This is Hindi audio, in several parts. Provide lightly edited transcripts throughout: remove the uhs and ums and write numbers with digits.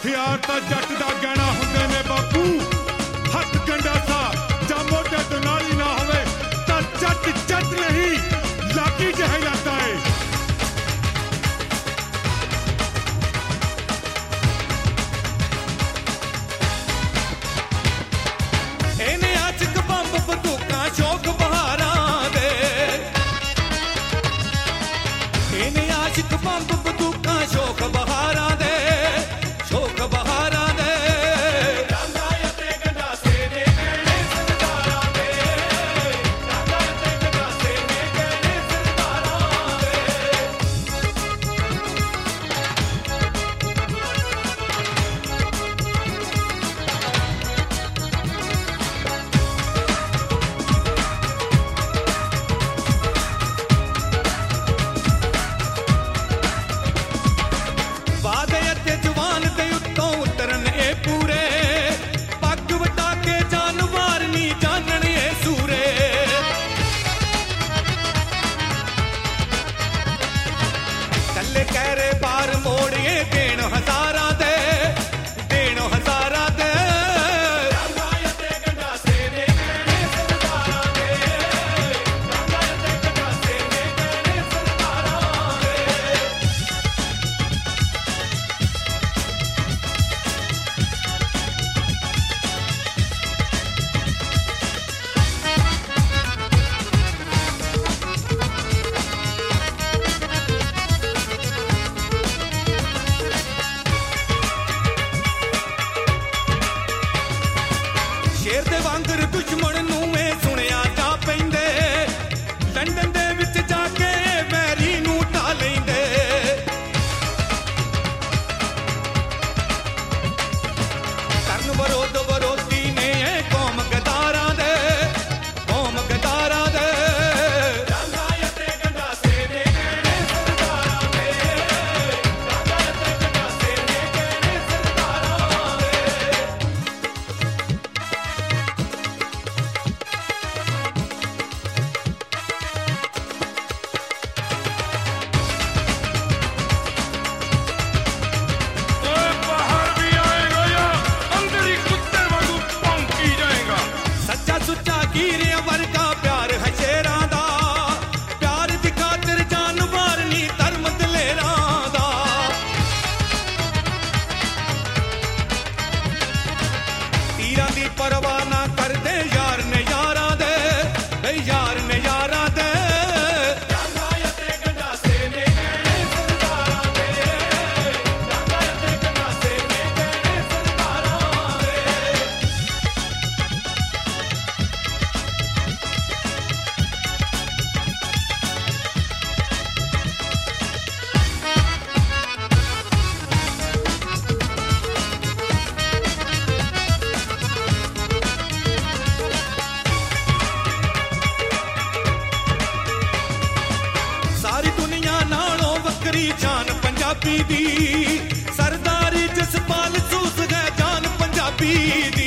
हथियार तो जट दा गहना हुंदे ने बापू। हथ गंडासा जां मोढे ते नाली ना होवे तां जट जट नहीं लागी कहा जाता है। इन्हें आशिक बंब बंदूकां शौक बहारां दे, इन्हें आशिक बंब बंदूकां शौक बहारां दे, शौक बहारां दे। रंगा ते गंडासे ने कहने सरदारां दे, रंगा ते गंडासे ने कहने सरदारां दे। वादे ते जवान दे उत्तों उतरन ए पूरे, पग वटा के जानवर नी जानन ए सूरे। कल्ले कहरे बार मोड़िए देण हजारां दे, देण हजारां दे। रंगा ते गंडासे ने कहने सरदारां दे, रंगा ते गंडासे ने कहने सरदारां दे। शेर दे वांगर दुश्मन नूं मैं सुनिया जा पैंदे, लंदन दे विच जाके मैरी नूं ढा लैंदे। करन विरोध विरोधी ने कौम गदारां दे, कौम गदारां दे। रंगा ते गंडासे ने कहने सरदारां दे, रंगा ते गंडासे ने कहने सरदारां दे। बाहर भी आएगा या अंदर ही कुत्ते वांगू भौंकी जाएगा। सच्चा सुच्चा हीरे वर्गा प्यार है शेरां दा, प्यार दी खातिर जानवर नी धर्म दलेरां दा। तीरां दी परवाह ना करदे यार ने यारां दे, यार ने यारां दे। रंगा ते गंडासे ने कहने सरदारां दे, रंगा ते गंडासे ने कहने सरदारां दे। सारी दुनिया नालों वक्री जान पंजाबी दी, सरदारी जसपाल सूस है जान पंजाबी दी।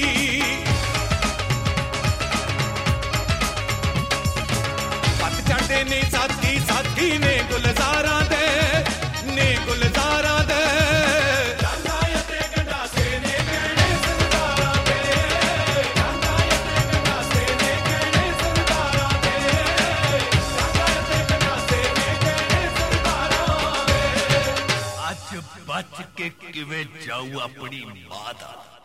पत चढ़े ने साथी साथी ने गुलजारां दे, ने गुलजारां दे। रंगा ते गंडासे ने कहने सरदारां दे, रंगा ते गंडासे ने कहने सरदारां दे, रंगा ते गंडासे ने कहने सरदारां दे। अज बच के किवें जाऊ अपनी मां दा।